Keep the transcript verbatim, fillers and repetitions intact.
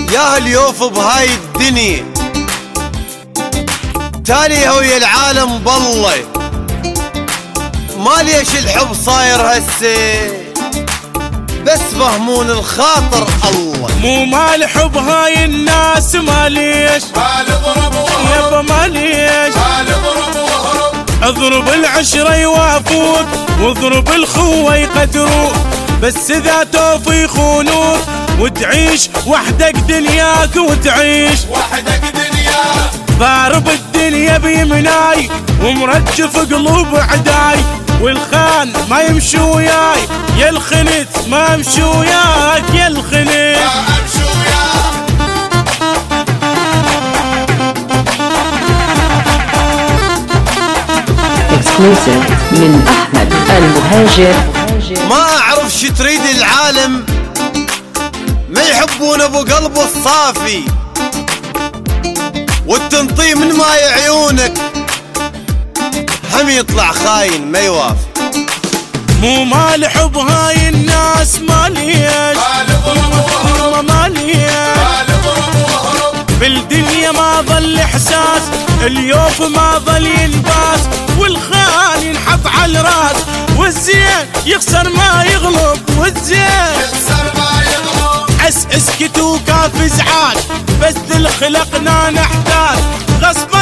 يا هاليوف بهاي الدنيا تالي ويا العالم بالله، ما ليش الحب صاير هسه بس فهمون الخاطر الله. مو مال حب هاي الناس ما ليش، مال اضرب واهرب يابا ما ليش، مال اضرب واهرب. اضرب العشرة يوافوك واضرب الخوة يقدروك، بس اذا توفي يخونوك وتعيش وحدك دنياك وتعيش وحدك دنياك. ضارب الدنيا بيمناي ومرجف قلوب عداي، والخان ما يمشي وياي يا الخنت، ما امشي وياك يا الخنت. ما امشي وياك. اكسكلوسيف من احمد المهاجر. ما اعرف شو تريد العالم، ما يحبون ابو قلبه الصافي والتنطيه من ماي عيونك، هم يطلع خاين ما يوافي. مو مال حب هاي الناس ما ليش، مال اضرب واهرب ما ليش، مال اضرب واهرب. بالدنيا ما ظل احساس، اليوف ما ظل ينباس، والخان ينحط على الراس، والزين يخسر ما يغلب، والزين يخسر ما يغلب. عس اسكت وكاف ازعاج، بس للخلقنا نحتاج غصب